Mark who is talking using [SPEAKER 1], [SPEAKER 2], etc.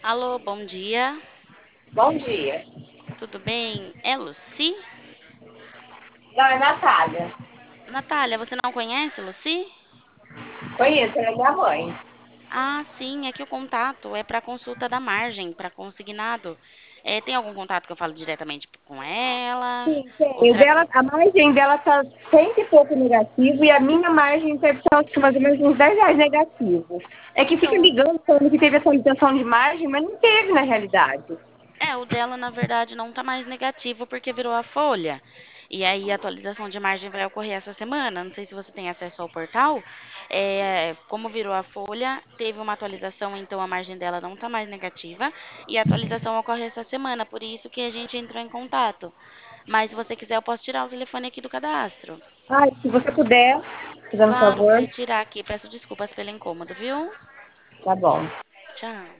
[SPEAKER 1] Alô, bom dia.
[SPEAKER 2] Bom dia.
[SPEAKER 1] Tudo bem? É Lucy?
[SPEAKER 2] Não, é Natália.
[SPEAKER 1] Natália, você não conhece Lucy?
[SPEAKER 2] Conheço, ela é minha mãe.
[SPEAKER 1] Ah, sim, é que o contato é para consulta da margem, para consignado. Tem algum contato que eu falo diretamente com ela?
[SPEAKER 2] Sim,
[SPEAKER 1] Ou
[SPEAKER 2] tem.
[SPEAKER 1] será que.
[SPEAKER 2] A margem dela tá cento e pouco negativo e a minha margem deve estar acho que mais ou menos uns R$ 10 negativo. É que fica
[SPEAKER 1] Então,
[SPEAKER 2] ligando falando que teve atualização de margem, mas não teve na realidade.
[SPEAKER 1] o dela, na verdade, não tá mais negativo porque virou a folha. E aí a atualização de margem vai ocorrer essa semana. Não sei se você tem acesso ao portal. Como virou a folha, teve uma atualização, então a margem dela não tá mais negativa. E a atualização ocorre essa semana, por isso que a gente entrou em contato. Mas se você quiser, eu posso tirar o telefone aqui do cadastro.
[SPEAKER 2] Ai, se você puder, fazendo um
[SPEAKER 1] Claro, vou
[SPEAKER 2] favor,
[SPEAKER 1] retirar aqui. Peço desculpas pelo incômodo, viu?
[SPEAKER 2] tá bom.
[SPEAKER 1] Tchau.